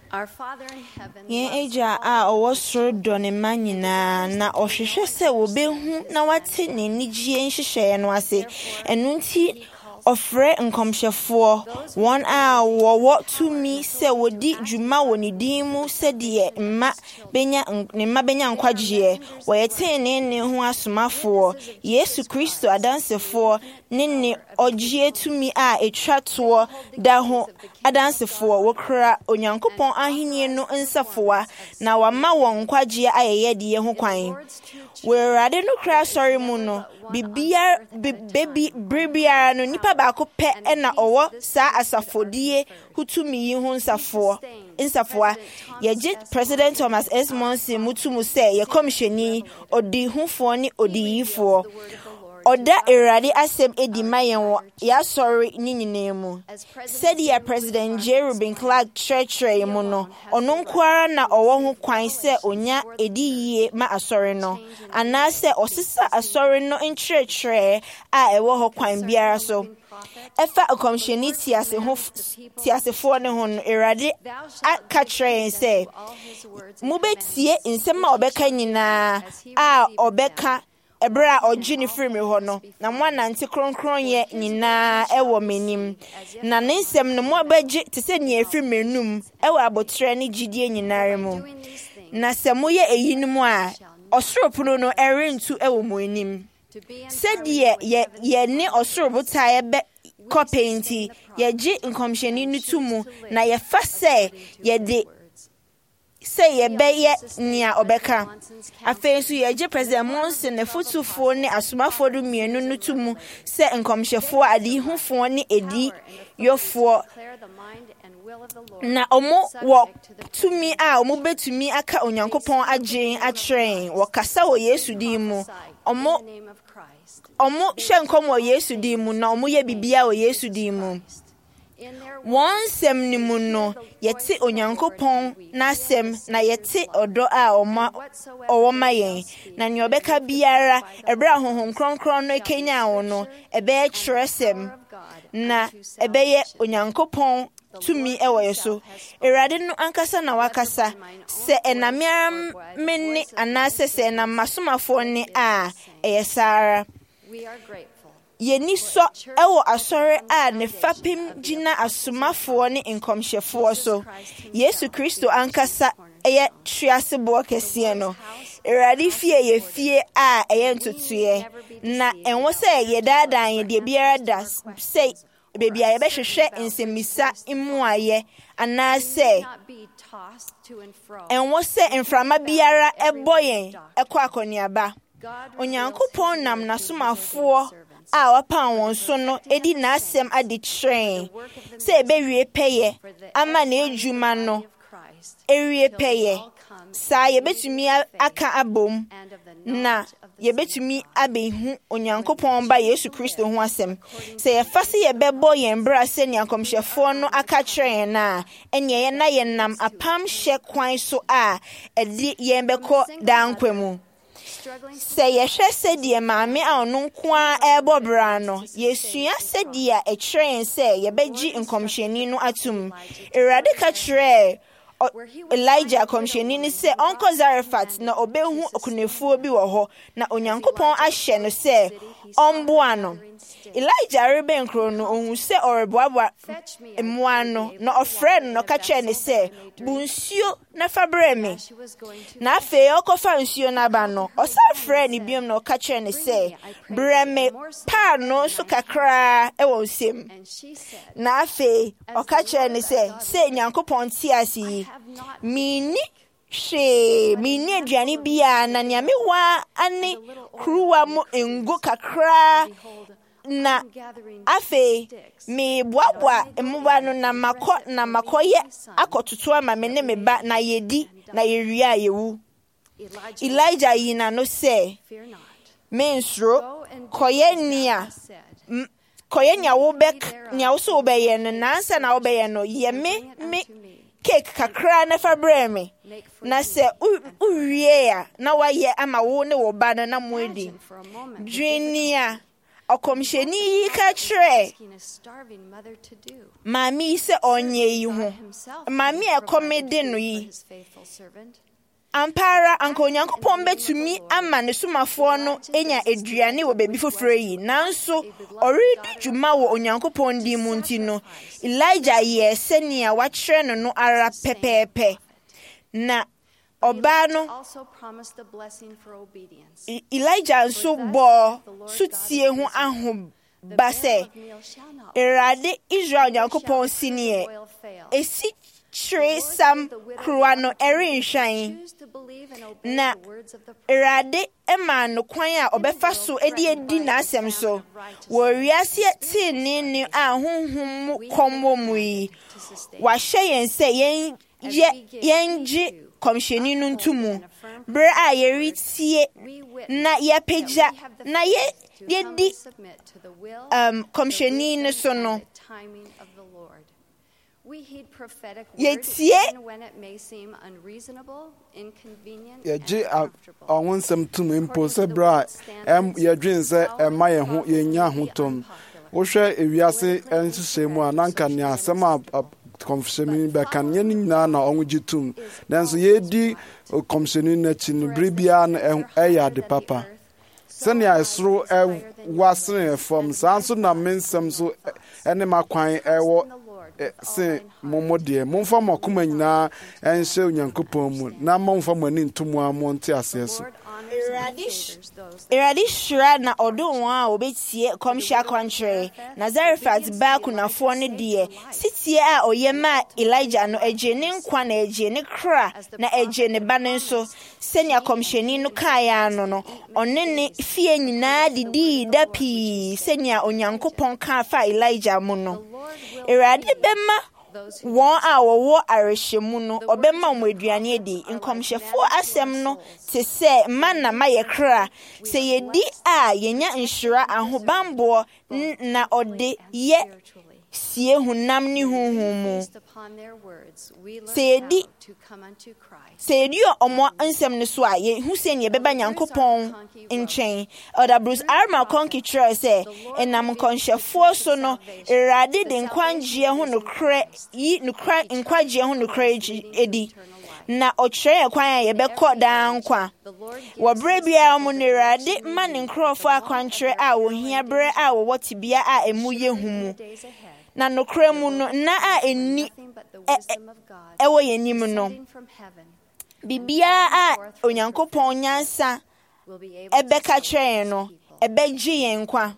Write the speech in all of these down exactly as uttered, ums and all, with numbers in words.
Our Father in heaven, Yen eja a owo soro do ne ma nyina na ohwehwe se wo behu na wate ne nigye nhyehyeye no ase enu nti ofre nkomhyefo won a wo to me se wodi dwuma woni din mu se de mma benya ne mma benya nkwagye wo yete ne ne ho asomafo Yesu Kristo adansefo ne ne ogye to me a etwato da ho adansefo wo kra onyankopon ahenie no nsafoa na wama won nkwagye ayeye de ho kwan werade no kra sorry mu no bibia baby bribia no nipa ba ko pe na owo sa asafodie hutumi yi ho nsafo nsafoa ye President Thomas S. Monson mutumu se ye commissioni odi hufo ni odi yifo oda erade asem edi mayen wo ya sorry nyinine mu said ya President J. Reuben Clark Churchill mu no ono nkwara na owo ho kwan se onya edi yie ma asori no ana se osisa asori no nchirechire a ewo ho kwan biara so efa commissioni tiase ho tiasefo ne ho no erade aka train se mubetie nsema obeka nyina a obeka ebra ogini frame ho no na mo anante kronkron ye nyina ewo menim na nsem no mo bagye te se ne afri menum ewo abotre ne gidie nyinare mu na se mo ye eyinum a osoropuno no erintu ewo mo enim sedie ye ye ne osorobuta ye be kopenti ye gi nkomhyeni nutumu na ye fa se ye de say ye beye nia obeka afensu ye je President Monson ne futufo ne asomafo do mienu nutumu se nkomhyefo ade hufo ne edi yofo na omo wo tumi a omo betumi aka onyankopon agyen atren wo kasa wo Yesu din mu omo omo hyenkom wo Yesu din mu na omo ye bibia wo Yesu din mu wonsem ni mu no yete onyankopon na sem na yete odo a oma owoma yen na ne obeka biara ebra honhom kronkron no ekenya wo no ebe etresem na ebe ye onyankopon tumi ewo yeso erade no ankasa na wakasa se enamia menni anase se na masomafo ne a eyesara yeni so ewo asore a ne fapim gina asomafo ne nkomhyefo so Yesu Kristo ankasa eye triasebo kese no erade fie ye fie a eye ntotoye na enwo se ye dadan ye de biara da say baby aye be hwehwe nsemisa imuaye anase enwo se enframa biara eboyen ekọ akoniaba onyankopon nam nasomafo a wapa won so no edi na asem ade train se ebewie peye ama na ejuma no ewie peye sa ye betumi aka abom na ye betumi abehu onyankopon ba Yesu Kristo ho asem se ye fase ye bebo ye mbra se ne akomhyefo no aka train na ene ye na ye nam apam hye kwan so a edi ye mbeko dankwemu se ye hwe se de maame a ono nko a ebo bra no yesua se de a etren se ye begi nkomhyeni no atum erade ka tre Elijah komhyeni ni se onko Zarephat na obehu okunefuo bi wo ho na onyankopon ahye no se omboa no Elijah rebe nkro no ohun se oreboaba emwa no na ofre no ka kye ne se bunsuo na fabre me na afe okofa nsuo na ba no osa fre ne biom no ka kye ne se breme pa no so kakra e wo nsem na afe oka kye ne se se nyankopon ti asi mini she mini aduane bia na nya mewa ane kruwa mu engo kakra na afe me boabua emuba no na makọ na makoye akotutu ama me ne meba na yedi na yeria yewu Elijah yina no se mensro koye nia koye nya wo bek nya wo so obeye no nansa na obeye no ye me me cake kakra na fabre me na se uwie ya na waye ama wo ne wo ba no na moedi dwinia okomsheni yi ka kire mami se onye yi ho mami ekomede no yi ampara anka Onyankopon betumi ama ne sumafo no enya eduane wo bebi foforo yi nanso oridi dwuma wo Onyankopon di mu nti no Elijah ye senia wa kire no no ara pepepe na Oba no Elijah nso bo sutie hu aho base Erade Israel Onyankopon sinie esi Tre sam kruwa no erin hwan na Erade ema no kwan a obefa so edi edi na asem so wo wiase tini ni ahunhum komwo mu yi wa hye yen se yen yenji komsheni no ntumu bre a yeritie na yepeja na ye yedi um komsheni no so no We heed prophetic words even when it may seem unreasonable, inconvenient, and uncomfortable. I want some to impose a bra, and your dreams are my own, your yahutum. Osha, if you say, and to say more, Nankania, some up confession back and yen nana on jitum. Then so ye di commissioning at in Bribian and Aya de Papa. Sanya is through a wasn't from Sansona means some so animal quine air. Say momo dear momfa makuma nyina enhye Onyankopon mu na momfa mani ntomu amonte aseso Eradi shira na odon wa obetie komhia kwantre na Zarephath ba kunafo ne de sitie a oyema Elijah no eje ne nkwa na eje ne kra na eje ne ba ne nso senia komheni no kaya no no one ne fie nyina didi dapi senia Onyankopon ka fa Elijah mu no Eradi bema won a wo arehemu no obema mo aduane edi nkomhyefo asem no te se manna mayekra se yedi a yenya nhyira ahobambo na ode ye sie hunam ni huhumu se yedi se yedi omo nsem ne so a ye hu se ne beba Nyankopon nchen oda Bruce Arma konki try se enam konhyefo so no Erade de nkwangie ho no kre yi no kra nkwagie ho no kre edi na ochre kwan ye bekọ da nkwa wo bre bia mo ne Erade ma ne nkrofo akwantre a wo hia bre a wo wotibia a emu ye humu na no kre mu no na a eni ewo ye nim no bibia a Onyankopon nyansa ebeka kire no ebeji yen kwa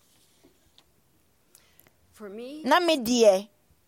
na me die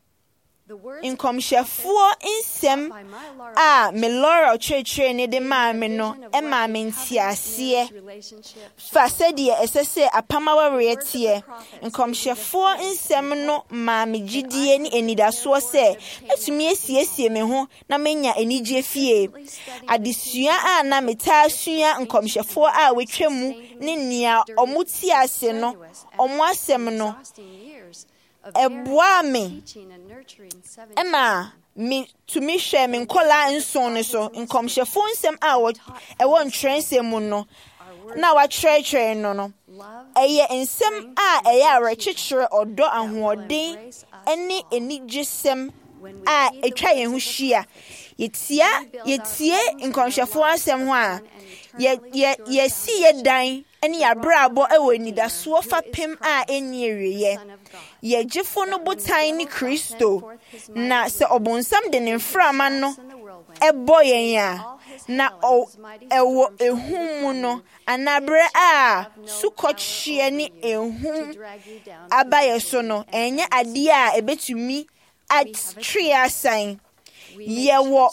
inkomhyefo insem a me loro chechre ne de ma me no e ma me ntiase fa se de esese apamawa retie inkomhyefo insem no ma me gidie ni enidaso se etumi esiesie me ho na menya enigye fie adesua a na metasua inkomhyefo a wetwemu ne nia omutiase no omo asem no Ebwa me Emma me to me share me nkola nson ne so nkomhyefo nsem a wo ewo ntrense mu no na wa trechre no no eye nsem a eye arechichire odo ahoɔden ene enigesem a etwa yen ho hia yetia yetie nkomhyefo asem ho a ye ye yesi ye dan ene ya brabo ewo nidaso fa pem a eni ewiye ye gifo no botan ni Kristo na se obonsam de ne mframa no ebo yen ya na o ewo ehum no anabre a sukochie ni ehum abaye so no enye ade a ebetumi at tria sign ye wo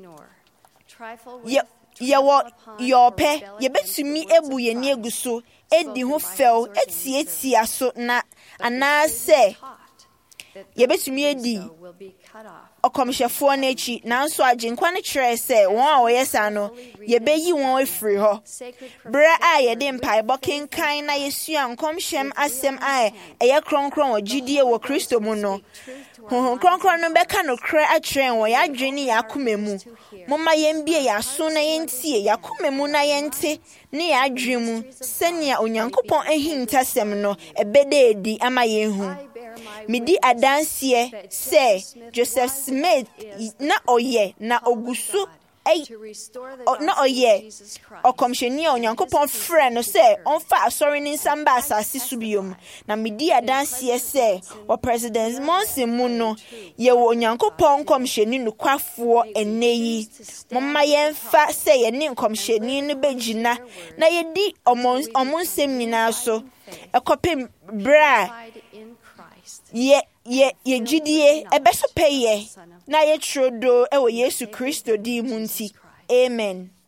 ye ye wo yope ye betumi ebu ye ni eguso edi ho fel etietia so na anase yɛbɛtumi adi ɔkɔmhyɛfoɔ no akyi nanso agyenkwa no kyerɛ sɛ wɔn a wɔyɛ saa no yɛbɛyi wɔn afiri hɔ berɛ a yɛde mpaebɔ kenkan na yɛsua nkɔmhyɛm asɛm a ɛyɛ kronkron wɔ gyidie wɔ Kristo mu no Honhom Kronkron no bɛka nokorɛ akyerɛ wɔ yɛadwene ne yɛakoma mu momma yɛmbie yɛaso na yɛntie yɛakoma mu na yɛnte ne yɛadwene mu sɛnea Onyankopɔn ahintasɛm no ɛbɛda edi ama yɛnhu midi adanseɛ sɛ Joseph Smith na ɔyɛ na ogusu na ɔyɛ ɔkɔmhyɛni a Onyankopɔn frɛ no sɛ ɔmfa asɔre ne nsam ba asase so biom na medi adanseɛ sɛ wɔ President Monson mu no yɛwɔ Onyankopɔn nkɔmhyɛni nokwafoɔ ɛnnɛ yi momma yɛmfa sɛ yɛne nkɔmhyɛni no bɛgyina na yɛdi ɔmo nsɛm nyinaa so ɛkɔpem berɛ a yɛ yɛ yɛgyidie ɛbɛso pɛyɛ na yɛtwerɛ do ɛwɔ Yesu Kristo din mu nti amen.